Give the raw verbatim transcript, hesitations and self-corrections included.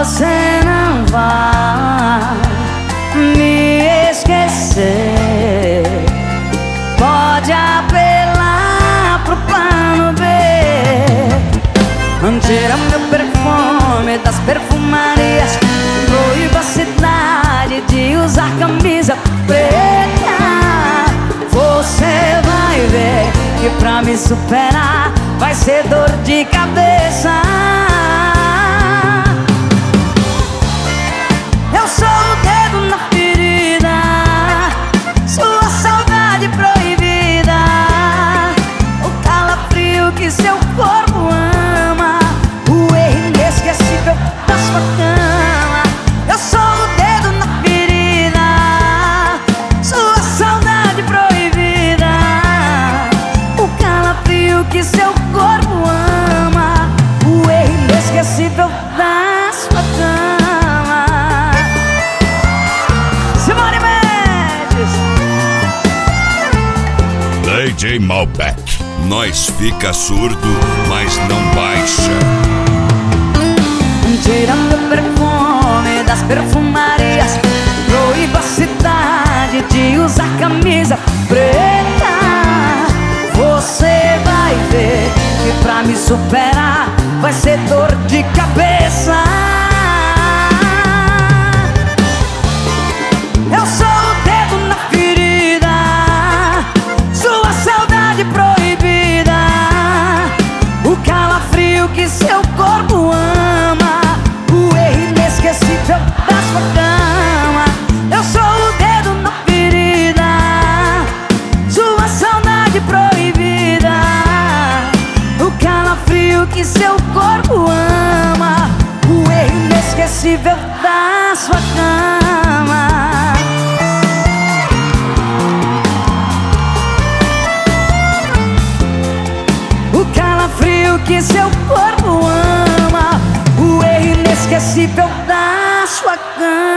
você não vai me esquecer. Pode apelar pro plano B. Tira meu perfume das perfumarias, proíba a cidade de usar camisa preta. Você vai ver que pra me superar vai ser dor de cabeça. Eu sou o dedo na ferida, sua saudade proibida, o calafrio que seu corpo ama, o erro inesquecível da sua cama. Eu sou o dedo na ferida, sua saudade proibida, o calafrio que seu corpo ama, o erro inesquecível da sua cama. Simone Mendes, D J Malbec. Nós fica surdo, mas não baixa. tirando o perfume das perfumarias, proíba a cidade de usar camisa preta. Você vai ver que pra me superar vai ser dor de cabeça. Eu sou o dedo na ferida, sua saudade proibida, o calafrio que seu corpo ama, o erro inesquecível da sua cama. Eu sou o dedo na ferida, sua saudade proibida, o calafrio que seu corpo ama, o erro inesquecível da sua cama. O calafrio que seu corpo ama, o erro inesquecível da sua cama.